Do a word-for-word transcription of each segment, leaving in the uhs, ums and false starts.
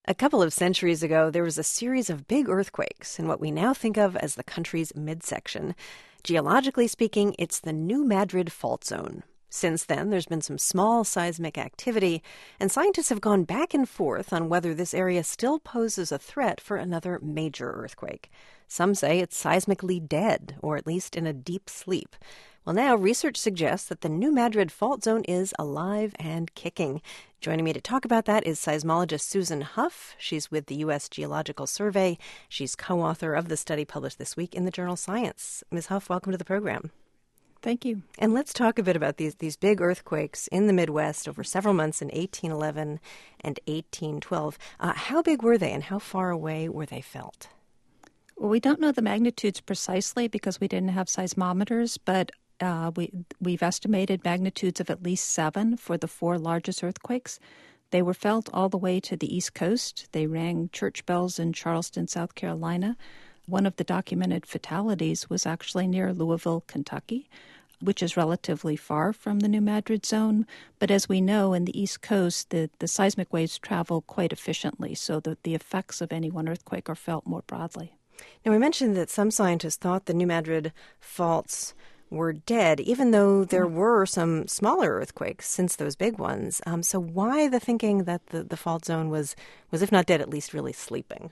A couple of centuries ago, there was a series of big earthquakes in what we now think of as the country's midsection. Geologically speaking, it's the New Madrid Fault Zone. Since then, there's been some small seismic activity, and scientists have gone back and forth on whether this area still poses a threat for another major earthquake. Some say it's seismically dead, or at least in a deep sleep. Well, now research suggests that the New Madrid Fault Zone is alive and kicking. Joining me to talk about that is seismologist Susan Hough. She's with the U S Geological Survey. She's co-author of the study published this week in the journal Science. Miz Hough, welcome to the program. Thank you. And let's talk a bit about these these big earthquakes in the Midwest over several months in eighteen eleven and eighteen twelve. Uh, how big were they and how far away were they felt? Well, we don't know the magnitudes precisely because we didn't have seismometers, but uh, we, we've estimated magnitudes of at least seven for the four largest earthquakes. They were felt all the way to the East Coast. They rang church bells in Charleston, South Carolina. One of the documented fatalities was actually near Louisville, Kentucky, which is relatively far from the New Madrid zone. But as we know, in the East Coast, the, the seismic waves travel quite efficiently, so that the effects of any one earthquake are felt more broadly. Now, we mentioned that some scientists thought the New Madrid faults were dead, even though there were some smaller earthquakes since those big ones. Um, so why the thinking that the, the fault zone was, was, if not dead, at least really sleeping?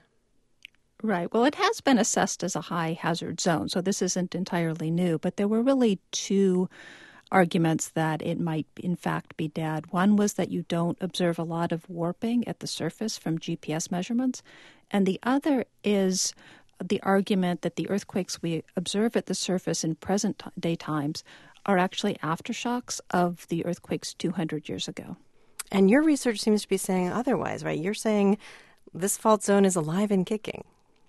Right. Well, it has been assessed as a high hazard zone, so this isn't entirely new. But there were really two arguments that it might, in fact, be dead. One was that you don't observe a lot of warping at the surface from G P S measurements. And the other is the argument that the earthquakes we observe at the surface in present day times are actually aftershocks of the earthquakes two hundred years ago. And your research seems to be saying otherwise, right? You're saying this fault zone is alive and kicking.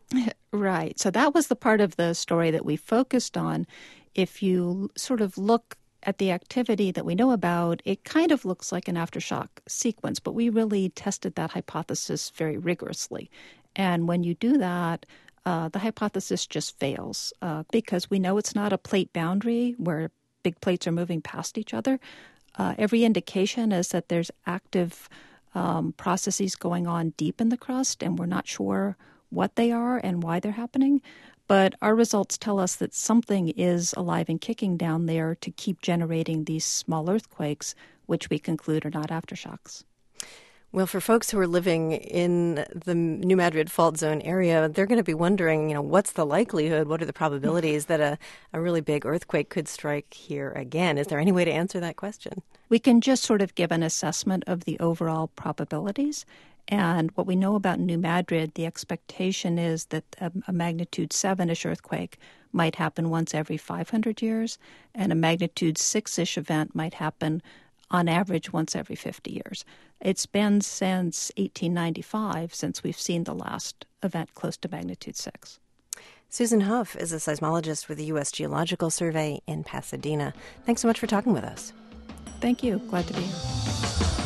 Right. So that was the part of the story that we focused on. If you sort of look at the activity that we know about, it kind of looks like an aftershock sequence, but we really tested that hypothesis very rigorously. And when you do that, uh, the hypothesis just fails uh, because we know it's not a plate boundary where big plates are moving past each other. Uh, every indication is that there's active um, processes going on deep in the crust, and we're not sure what they are and why they're happening. But our results tell us that something is alive and kicking down there to keep generating these small earthquakes, which we conclude are not aftershocks. Well, for folks who are living in the New Madrid Fault Zone area, they're going to be wondering, you know, what's the likelihood, what are the probabilities that a, a really big earthquake could strike here again? Is there any way to answer that question? We can just sort of give an assessment of the overall probabilities. And what we know about New Madrid, the expectation is that a, a magnitude seven-ish earthquake might happen once every five hundred years, and a magnitude six-ish event might happen on average once every fifty years. It's been since eighteen ninety-five since we've seen the last event close to magnitude six. Susan Hough is a seismologist with the U S Geological Survey in Pasadena. Thanks so much for talking with us. Thank you. Glad to be here.